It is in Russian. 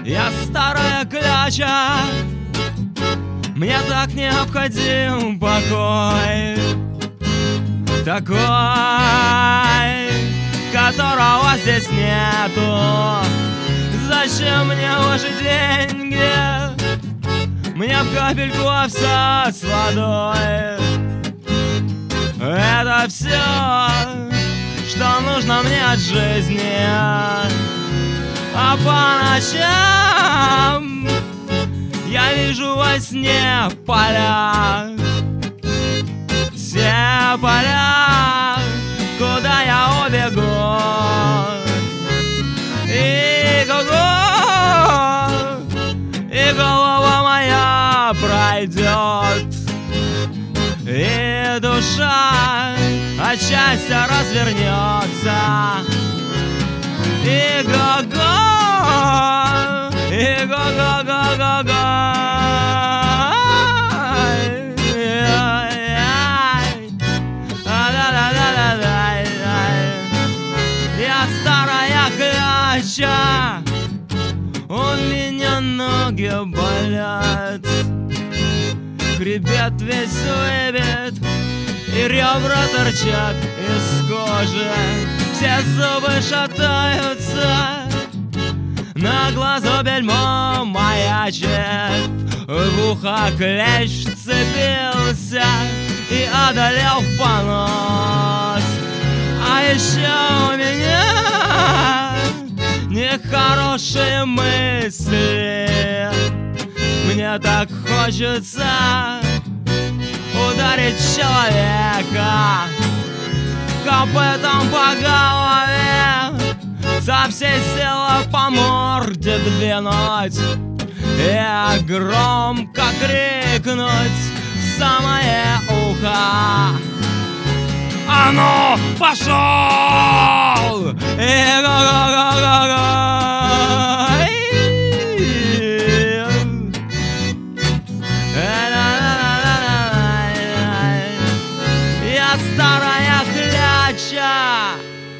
Я старая кляча, мне так необходим покой, такой, которого здесь нету. Зачем мне ваши деньги? Мне в капельку овса с водой. Это все, что нужно мне от жизни. А по ночам я вижу во сне поля, все поля, куда я убегу. И голова моя пройдет, и душа от счастья развернется. И го-го, и го-го-го-го-го. Я старая кляча, у меня ноги болят, хребет весь выбит, и ребра торчат из кожи. Все зубы шатаются, на глазу бельмо маячит, в ухо клещ цепился и одолел понос. А еще у меня нехорошие мысли. Мне так хочется ударить человека копытом по голове, со всей силы по морде двинуть и громко крикнуть в самое ухо: а ну, пошел! И го-го-го-го-го! Я старая кляча,